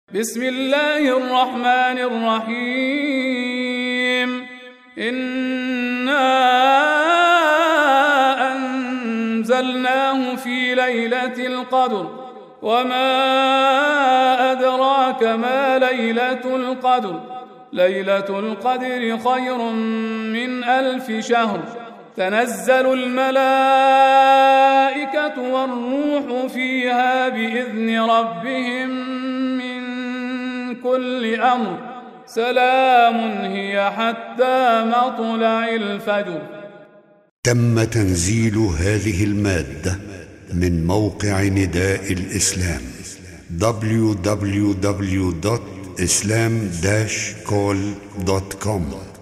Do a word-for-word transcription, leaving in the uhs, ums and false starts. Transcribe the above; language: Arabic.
بسم الله الرحمن الرحيم. إنا أنزلناه في ليلة القدر وما أدراك ما ليلة القدر ليلة القدر خير من ألف شهر. تنزل الملائكة والروح فيها بإذن ربهم من كل أمر. سلام هي حتى مطلع الفجر. تم تنزيل هذه المادة من موقع نداء الإسلام دبليو دبليو دبليو دوت إسلام داش كول دوت كوم.